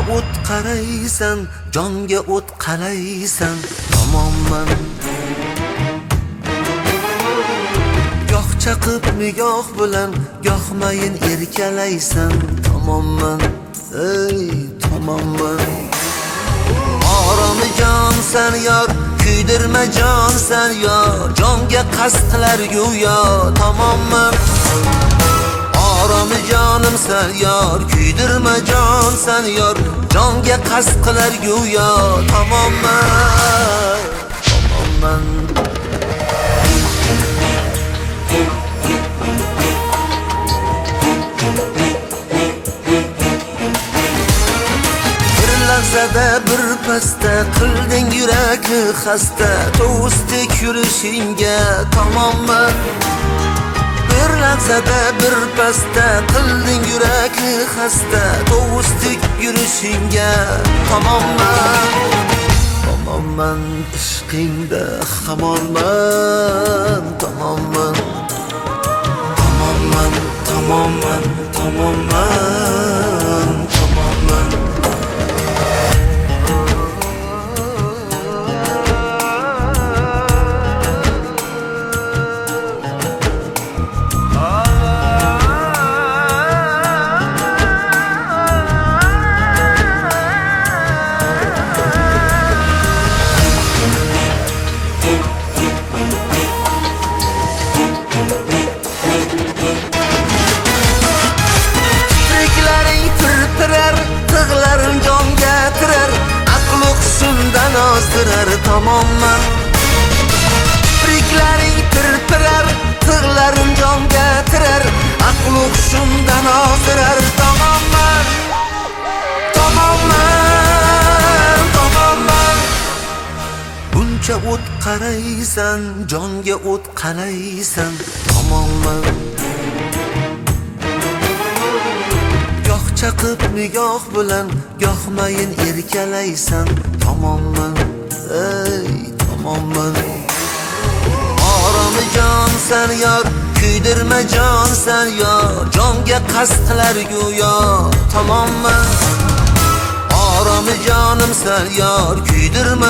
o't qaraysan, jonga o't qalaysan, tomonman. Goh chaqib nigoh bilan, goh mayin erkalaysan, tomonman. Ey tomonman. Oromi jonsan yor, kuydirma jonsan yor, jonga qasd qilar go'yo, tomonman. Oromi jonimsan yor, kuydirma jonsan yor, jonga qasd qilar go'yo, tomonman. Tomonman. Lahzada bir pasta qilding yurakni xasta, to'stik yurishingga tomonman. Bir lahzada bir pasta qilding yurakni xasta, to'stik yurishingga tomonman. Tomonman ishqingda hamonman, tomonman. Tomonman, tomonman, tomonman, tomonman. Tig'larim jonga tirar, aql o'qishimdan ozdirar, tomonman. Kipriklaring pirpirar, tig'larim jonga tirar, aql o'qishimdan ozdirar, tomonman. Tomonman, tomonman. Buncha o't qaraysan, jonga o't qalaysan, tomonman. Chaqib nigoh bilan, goh mayin erkalaysan, tomonman. Ey tomonman. Oromi jonsan yor, kuydirma jonsan yor, jonga qasd qilar go'yo, tomonman. Oromi jonimsan yor, kuydirma